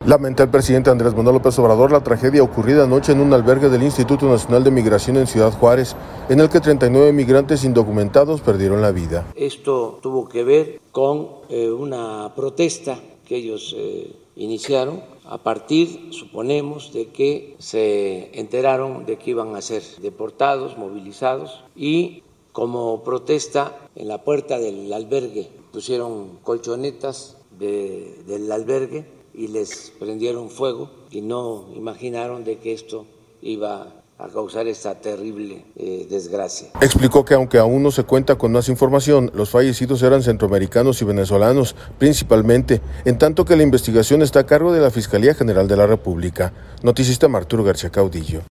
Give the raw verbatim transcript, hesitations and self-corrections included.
Lamenta el presidente Andrés Manuel López Obrador la tragedia ocurrida anoche en un albergue del Instituto Nacional de Migración en Ciudad Juárez, en el que treinta y nueve migrantes indocumentados perdieron la vida. Esto tuvo que ver con eh, una protesta que ellos eh, iniciaron a partir, suponemos, de que se enteraron de que iban a ser deportados, movilizados, y como protesta en la puerta del albergue pusieron colchonetas de, del albergue y les prendieron fuego y no imaginaron de que esto iba a causar esta terrible eh, desgracia. Explicó que aunque aún no se cuenta con más información, los fallecidos eran centroamericanos y venezolanos, principalmente, en tanto que la investigación está a cargo de la Fiscalía General de la República. Noticista Arturo García Caudillo.